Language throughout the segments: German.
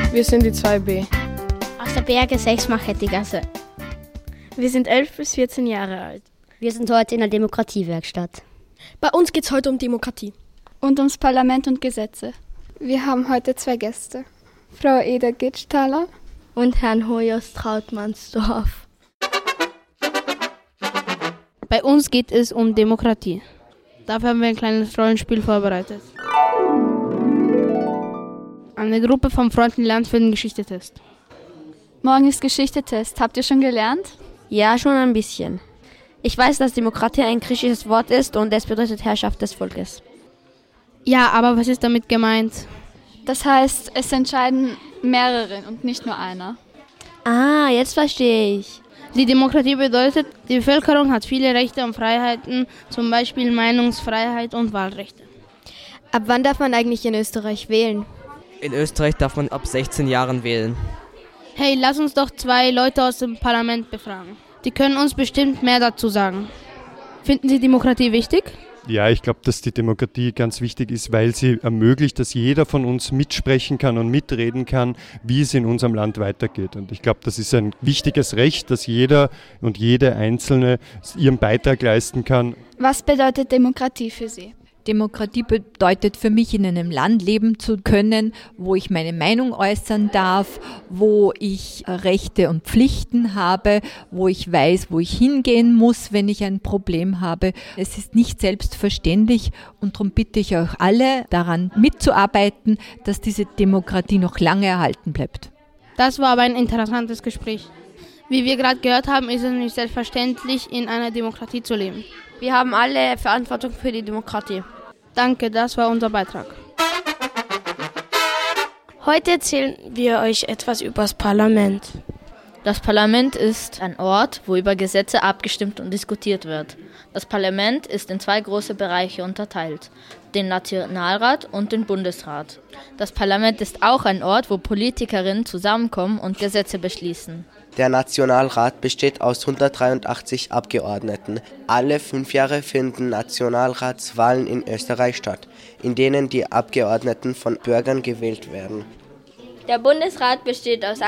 Wir sind die 2b. Aus der Berge 6 Marchetti-Gasse. Wir sind 11 bis 14 Jahre alt. Wir sind heute in der Demokratiewerkstatt. Bei uns geht es heute um Demokratie. Und ums Parlament und Gesetze. Wir haben heute 2 Gäste. Frau Eda Gitschtaler und Herrn Hoyos Trautmannsdorf. Bei uns geht es um Demokratie. Dafür haben wir ein kleines Rollenspiel vorbereitet. Eine Gruppe von Freunden lernt für den Geschichtetest. Morgen ist Geschichtetest. Habt ihr schon gelernt? Ja, schon ein bisschen. Ich weiß, dass Demokratie ein griechisches Wort ist und es bedeutet Herrschaft des Volkes. Ja, aber was ist damit gemeint? Das heißt, es entscheiden mehrere und nicht nur einer. Ah, jetzt verstehe ich. Die Demokratie bedeutet, die Bevölkerung hat viele Rechte und Freiheiten, zum Beispiel Meinungsfreiheit und Wahlrechte. Ab wann darf man eigentlich in Österreich wählen? In Österreich darf man ab 16 Jahren wählen. Hey, lass uns doch 2 Leute aus dem Parlament befragen. Die können uns bestimmt mehr dazu sagen. Finden Sie Demokratie wichtig? Ja, ich glaube, dass die Demokratie ganz wichtig ist, weil sie ermöglicht, dass jeder von uns mitsprechen kann und mitreden kann, wie es in unserem Land weitergeht. Und ich glaube, das ist ein wichtiges Recht, dass jeder und jede Einzelne ihren Beitrag leisten kann. Was bedeutet Demokratie für Sie? Demokratie bedeutet für mich, in einem Land leben zu können, wo ich meine Meinung äußern darf, wo ich Rechte und Pflichten habe, wo ich weiß, wo ich hingehen muss, wenn ich ein Problem habe. Es ist nicht selbstverständlich und darum bitte ich euch alle, daran mitzuarbeiten, dass diese Demokratie noch lange erhalten bleibt. Das war aber ein interessantes Gespräch. Wie wir gerade gehört haben, ist es nicht selbstverständlich, in einer Demokratie zu leben. Wir haben alle Verantwortung für die Demokratie. Danke, das war unser Beitrag. Heute erzählen wir euch etwas über das Parlament. Das Parlament ist ein Ort, wo über Gesetze abgestimmt und diskutiert wird. Das Parlament ist in 2 große Bereiche unterteilt, den Nationalrat und den Bundesrat. Das Parlament ist auch ein Ort, wo Politikerinnen zusammenkommen und Gesetze beschließen. Der Nationalrat besteht aus 183 Abgeordneten. Alle 5 Jahre finden Nationalratswahlen in Österreich statt, in denen die Abgeordneten von Bürgern gewählt werden. Der Bundesrat besteht aus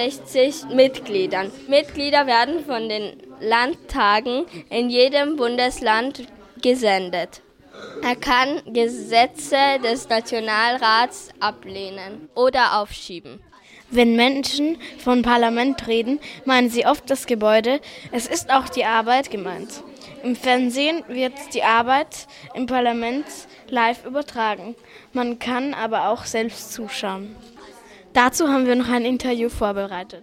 61 Mitgliedern. Mitglieder werden von den Landtagen in jedem Bundesland gesendet. Er kann Gesetze des Nationalrats ablehnen oder aufschieben. Wenn Menschen von Parlament reden, meinen sie oft das Gebäude. Es ist auch die Arbeit gemeint. Im Fernsehen wird die Arbeit im Parlament live übertragen. Man kann aber auch selbst zuschauen. Dazu haben wir noch ein Interview vorbereitet.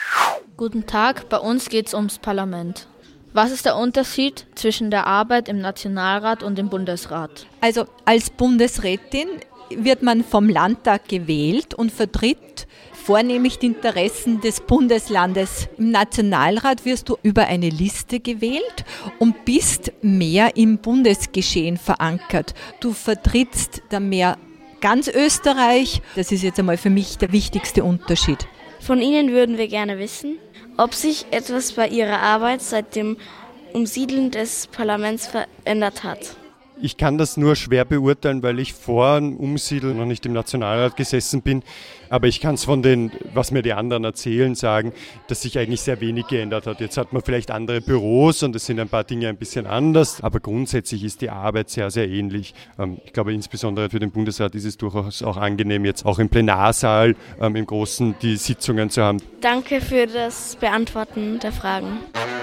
Guten Tag, bei uns geht es ums Parlament. Was ist der Unterschied zwischen der Arbeit im Nationalrat und im Bundesrat? Also als Bundesrätin wird man vom Landtag gewählt und vertritt vornehmlich die Interessen des Bundeslandes. Im Nationalrat wirst du über eine Liste gewählt und bist mehr im Bundesgeschehen verankert. Du vertrittst da mehr ganz Österreich. Das ist jetzt einmal für mich der wichtigste Unterschied. Von Ihnen würden wir gerne wissen, ob sich etwas bei Ihrer Arbeit seit dem Umsiedeln des Parlaments verändert hat. Ich kann das nur schwer beurteilen, weil ich vor dem Umsiedeln noch nicht im Nationalrat gesessen bin. Aber ich kann es von den, was mir die anderen erzählen, sagen, dass sich eigentlich sehr wenig geändert hat. Jetzt hat man vielleicht andere Büros und es sind ein paar Dinge ein bisschen anders. Aber grundsätzlich ist die Arbeit sehr, sehr ähnlich. Ich glaube, insbesondere für den Bundesrat ist es durchaus auch angenehm, jetzt auch im Plenarsaal im Großen die Sitzungen zu haben. Danke für das Beantworten der Fragen.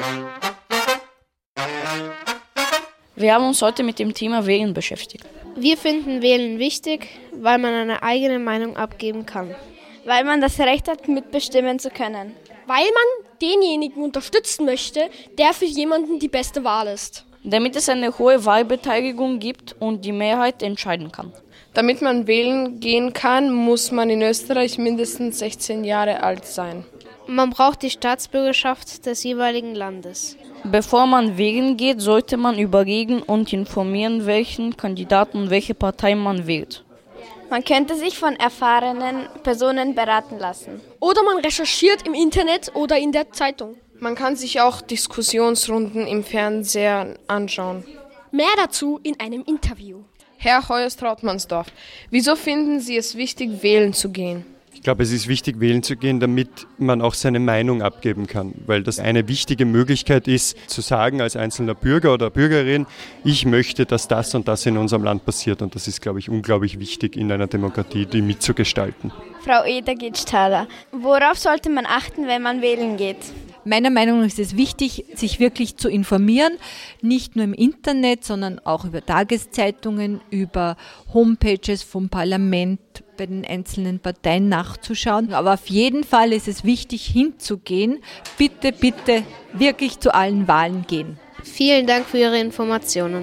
Wir haben uns heute mit dem Thema Wählen beschäftigt. Wir finden Wählen wichtig, weil man eine eigene Meinung abgeben kann. Weil man das Recht hat, mitbestimmen zu können. Weil man denjenigen unterstützen möchte, der für jemanden die beste Wahl ist. Damit es eine hohe Wahlbeteiligung gibt und die Mehrheit entscheiden kann. Damit man wählen gehen kann, muss man in Österreich mindestens 16 Jahre alt sein. Man braucht die Staatsbürgerschaft des jeweiligen Landes. Bevor man wählen geht, sollte man überlegen und informieren, welchen Kandidaten und welche Partei man wählt. Man könnte sich von erfahrenen Personen beraten lassen. Oder man recherchiert im Internet oder in der Zeitung. Man kann sich auch Diskussionsrunden im Fernsehen anschauen. Mehr dazu in einem Interview. Herr Hoyos Trautmannsdorf, wieso finden Sie es wichtig, wählen zu gehen? Ich glaube, es ist wichtig, wählen zu gehen, damit man auch seine Meinung abgeben kann, weil das eine wichtige Möglichkeit ist, zu sagen als einzelner Bürger oder Bürgerin, ich möchte, dass das und das in unserem Land passiert, und das ist, glaube ich, unglaublich wichtig in einer Demokratie, die mitzugestalten. Frau Eda Gitsthaler, worauf sollte man achten, wenn man wählen geht? Meiner Meinung nach ist es wichtig, sich wirklich zu informieren, nicht nur im Internet, sondern auch über Tageszeitungen, über Homepages vom Parlament, bei den einzelnen Parteien nachzuschauen. Aber auf jeden Fall ist es wichtig, hinzugehen. Bitte, bitte wirklich zu allen Wahlen gehen. Vielen Dank für Ihre Informationen.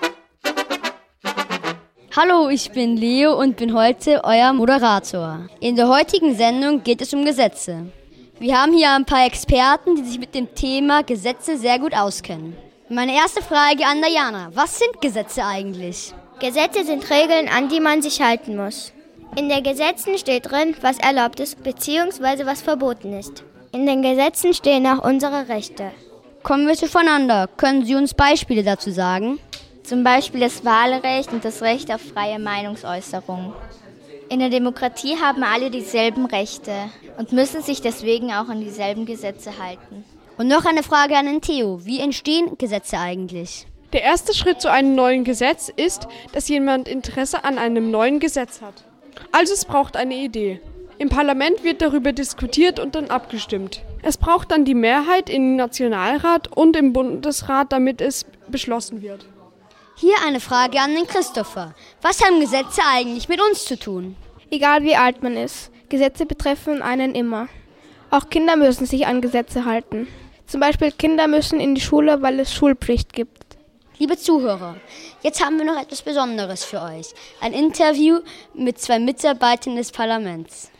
Hallo, ich bin Leo und bin heute euer Moderator. In der heutigen Sendung geht es um Gesetze. Wir haben hier ein paar Experten, die sich mit dem Thema Gesetze sehr gut auskennen. Meine erste Frage an Diana: Was sind Gesetze eigentlich? Gesetze sind Regeln, an die man sich halten muss. In den Gesetzen steht drin, was erlaubt ist bzw. was verboten ist. In den Gesetzen stehen auch unsere Rechte. Kommen wir zueinander. Können Sie uns Beispiele dazu sagen? Zum Beispiel das Wahlrecht und das Recht auf freie Meinungsäußerung. In der Demokratie haben alle dieselben Rechte und müssen sich deswegen auch an dieselben Gesetze halten. Und noch eine Frage an den Theo. Wie entstehen Gesetze eigentlich? Der erste Schritt zu einem neuen Gesetz ist, dass jemand Interesse an einem neuen Gesetz hat. Also es braucht eine Idee. Im Parlament wird darüber diskutiert und dann abgestimmt. Es braucht dann die Mehrheit im Nationalrat und im Bundesrat, damit es beschlossen wird. Hier eine Frage an den Christopher. Was haben Gesetze eigentlich mit uns zu tun? Egal wie alt man ist, Gesetze betreffen einen immer. Auch Kinder müssen sich an Gesetze halten. Zum Beispiel Kinder müssen in die Schule, weil es Schulpflicht gibt. Liebe Zuhörer, jetzt haben wir noch etwas Besonderes für euch. Ein Interview mit 2 Mitarbeitern des Parlaments.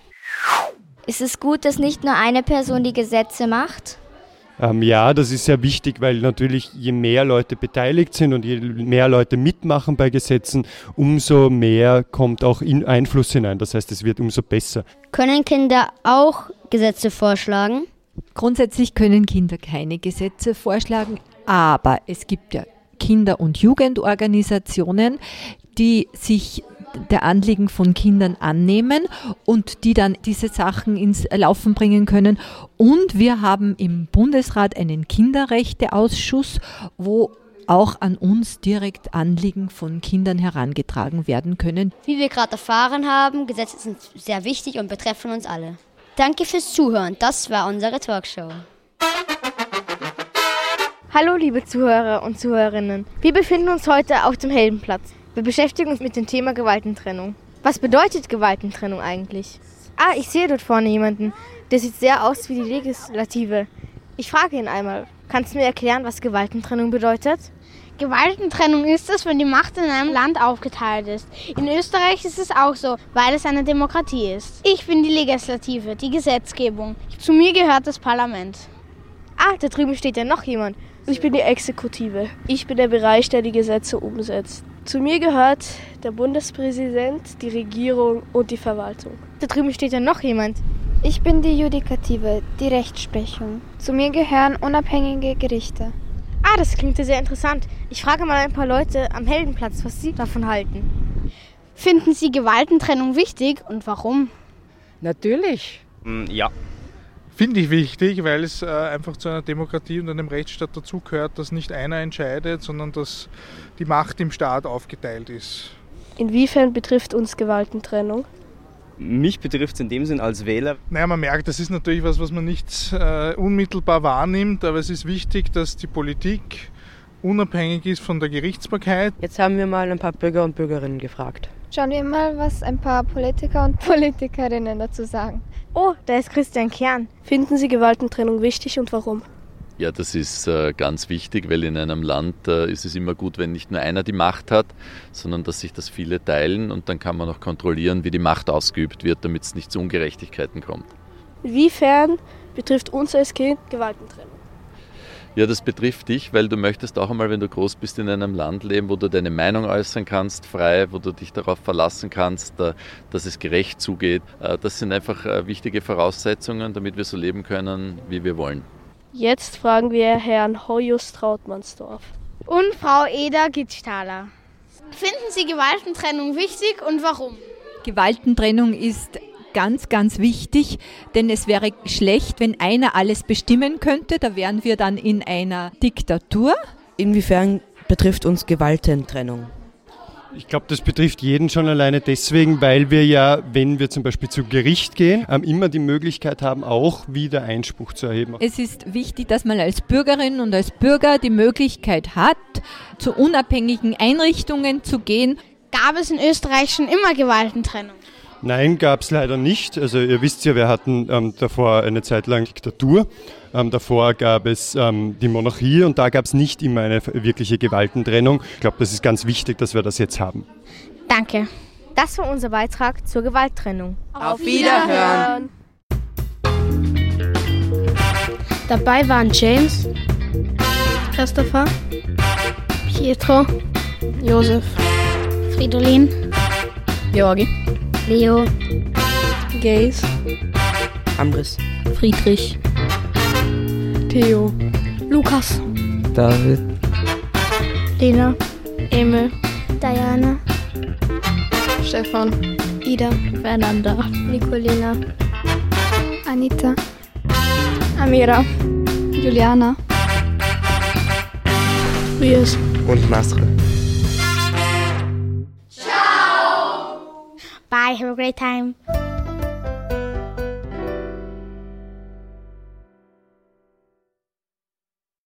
Ist es gut, dass nicht nur eine Person die Gesetze macht? Ja, das ist sehr wichtig, weil natürlich je mehr Leute beteiligt sind und je mehr Leute mitmachen bei Gesetzen, umso mehr kommt auch Einfluss hinein. Das heißt, es wird umso besser. Können Kinder auch Gesetze vorschlagen? Grundsätzlich können Kinder keine Gesetze vorschlagen, aber es gibt ja Kinder- und Jugendorganisationen, die sich der Anliegen von Kindern annehmen und die dann diese Sachen ins Laufen bringen können. Und wir haben im Bundesrat einen Kinderrechteausschuss, wo auch an uns direkt Anliegen von Kindern herangetragen werden können. Wie wir gerade erfahren haben, Gesetze sind sehr wichtig und betreffen uns alle. Danke fürs Zuhören. Das war unsere Talkshow. Hallo liebe Zuhörer und Zuhörerinnen. Wir befinden uns heute auf dem Heldenplatz. Wir beschäftigen uns mit dem Thema Gewaltentrennung. Was bedeutet Gewaltentrennung eigentlich? Ich sehe dort vorne jemanden. Der sieht sehr aus wie die Legislative. Ich frage ihn einmal, kannst du mir erklären, was Gewaltentrennung bedeutet? Gewaltentrennung ist es, wenn die Macht in einem Land aufgeteilt ist. In Österreich ist es auch so, weil es eine Demokratie ist. Ich bin die Legislative, die Gesetzgebung. Zu mir gehört das Parlament. Da drüben steht ja noch jemand. Ich bin die Exekutive. Ich bin der Bereich, der die Gesetze umsetzt. Zu mir gehört der Bundespräsident, die Regierung und die Verwaltung. Da drüben steht ja noch jemand. Ich bin die Judikative, die Rechtsprechung. Zu mir gehören unabhängige Gerichte. Das klingt ja sehr interessant. Ich frage mal ein paar Leute am Heldenplatz, was sie davon halten. Finden Sie Gewaltentrennung wichtig und warum? Natürlich. Ja. Finde ich wichtig, weil es einfach zu einer Demokratie und einem Rechtsstaat dazugehört, dass nicht einer entscheidet, sondern dass die Macht im Staat aufgeteilt ist. Inwiefern betrifft uns Gewaltentrennung? Mich betrifft es in dem Sinn als Wähler. Naja, man merkt, das ist natürlich was man nicht unmittelbar wahrnimmt, aber es ist wichtig, dass die Politik unabhängig ist von der Gerichtsbarkeit. Jetzt haben wir mal ein paar Bürger und Bürgerinnen gefragt. Schauen wir mal, was ein paar Politiker und Politikerinnen dazu sagen. Da ist Christian Kern. Finden Sie Gewaltentrennung wichtig und warum? Ja, das ist ganz wichtig, weil in einem Land ist es immer gut, wenn nicht nur einer die Macht hat, sondern dass sich das viele teilen und dann kann man auch kontrollieren, wie die Macht ausgeübt wird, damit es nicht zu Ungerechtigkeiten kommt. Inwiefern betrifft uns als Kind Gewaltentrennung? Ja, das betrifft dich, weil du möchtest auch einmal, wenn du groß bist, in einem Land leben, wo du deine Meinung äußern kannst, frei, wo du dich darauf verlassen kannst, dass es gerecht zugeht. Das sind einfach wichtige Voraussetzungen, damit wir so leben können, wie wir wollen. Jetzt fragen wir Herrn Horjus Trautmannsdorf. Und Frau Eda Gitsthaler. Finden Sie Gewaltentrennung wichtig und warum? Gewaltentrennung ist ganz, ganz wichtig, denn es wäre schlecht, wenn einer alles bestimmen könnte. Da wären wir dann in einer Diktatur. Inwiefern betrifft uns Gewaltentrennung? Ich glaube, das betrifft jeden schon alleine deswegen, weil wir ja, wenn wir zum Beispiel zu Gericht gehen, immer die Möglichkeit haben, auch wieder Einspruch zu erheben. Es ist wichtig, dass man als Bürgerin und als Bürger die Möglichkeit hat, zu unabhängigen Einrichtungen zu gehen. Gab es in Österreich schon immer Gewaltentrennung? Nein, gab es leider nicht. Also ihr wisst ja, wir hatten davor eine Zeit lang Diktatur. Davor gab es die Monarchie und da gab es nicht immer eine wirkliche Gewaltentrennung. Ich glaube, das ist ganz wichtig, dass wir das jetzt haben. Danke. Das war unser Beitrag zur Gewalttrennung. Auf Wiederhören! Dabei waren James, Christopher, Pietro, Josef, Fridolin, Georgi, Leo, Gaze, Ambris, Friedrich, Theo, Lukas, David, Lena, Emil, Diana, Stefan, Ida, Fernanda, Nicolina, Anita, Amira, Juliana, Rios und Nasre. Bye, have a great time.